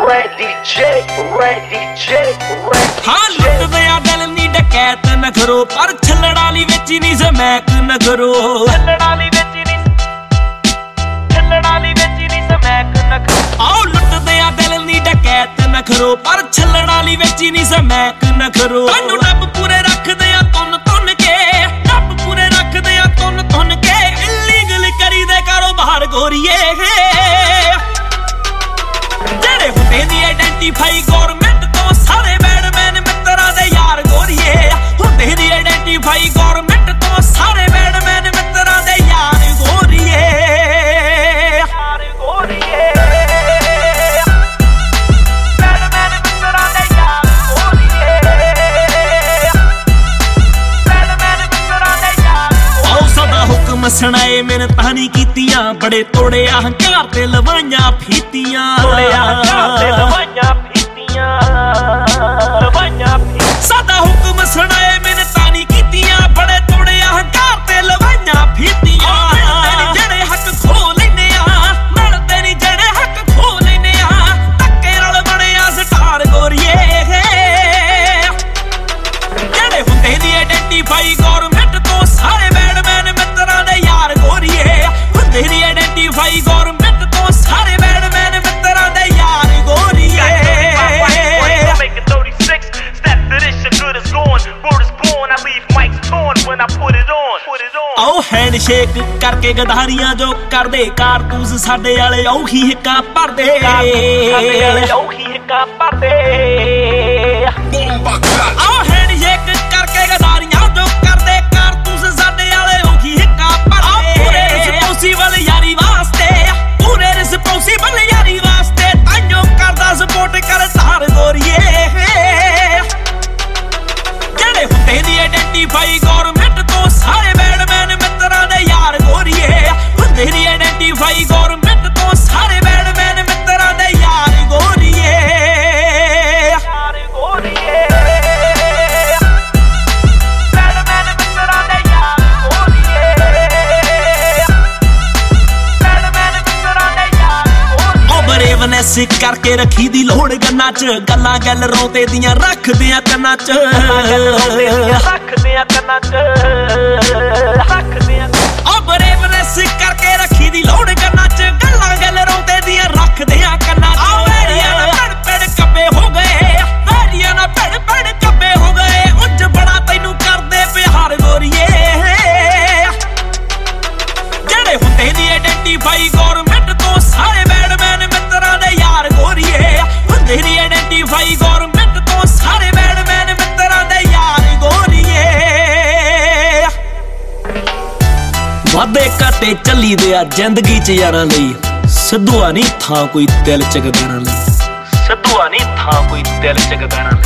हाँ लुटदे आ दिल नी डकैत न करो पर छल्लड़ा ली विच नी समैक न करो आओ लुटदे आ दिल नी डकैत न करो पर छल्लड़ा ली विच नी समैक न करो तन्नू डब पूरे रखदे आ तुन के डब पूरे रखदे आ तुन के इलीगल करी दे कारोबार गोरीए जेड़े हुंदे दी आइडेंटिफाई गवर्नमेंट तो सारे बैडमैन मित्तरां दे यार गोरीए हुंदे दी आइडेंटिफाई गवर्नमेंट तो सारे बैडमैन मित्तरां दे यार गोरीए सुनाए मिन्नतां नहीं कीतियां बड़े तोड़े अहंकार ते लवाइयां फीतियां सादा हुक्म सुनाए मिन्नतां नहीं कीतियां बड़े तोड़े अहंकार ते लवाइयां फीतियां जेड़े हक खो लैने आ मिलदे नहीं जेड़े हक खो लैने आ धक्के नाल बने आ स्टार गोरीए जेड़े हुंदे दी आइडेंटिफाई गवर्नमेंट तो सारे बैडमैन मित्तरां दे यार गोरीए हुंदे दी आइडेंटिफाई गवर्नमेंट तो सारे बैडमैन मित्तरां दे यार गोरीए आओ हैंडशेक करके गधारियां जो कर दे कारतूस साडे वाले औखी हिक्का भरदे आओ हैंडशेक करके गधारियां जो कर दे कारतूस साडे वाले औखी हिक्का भरदे पूरे रिस्पोंसिबल यारी वास्ते पूरे रिस्पोंसिबल यारी वास्ते ताइयों करदा सपोर्ट कर तार गोरीए जेड़े हुंदे दी आइडेंटिफाई गवर्नमेंट तो सारे बैडमैन मित्तरां दे यार गोरीए हुंदे दी आइडेंटिफाई गवर्नमेंट तो सारे बैडमैन मित्तरां दे यार गोरीए ब्रेवनेस करके रखी दी लोड़ गन्ना च गल्लां गैल रोते दियां रखदे आ कन्ना च ब्रेवनेस करके रखी दी लोड़ गन्ना च गल्लां गैल रोते दियां रखदे आ कन्ना च वैरियां ना पड़ कब्बे हो गए वैरियां ना पड़ कब्बे हो गए उंज बड़ा तैनू करदे प्यार गोरीए जेड़े हुंदे दी आइडेंटिफाई गवर्नमेंट तो सारे बैडमैन मित्तरां दे यार गोरीए हुंदे दी आइडेंटिफाई गवर्नमेंट तो सारे बैडमैन मित्तरां दे यार गोरीए वादे घाटे चली दे आ जिंदगी च यारां लई सिद्धूआ नहीं थां कोई दिल च गदारां लई सिद्धूआ नहीं थां कोई दिल च गदारां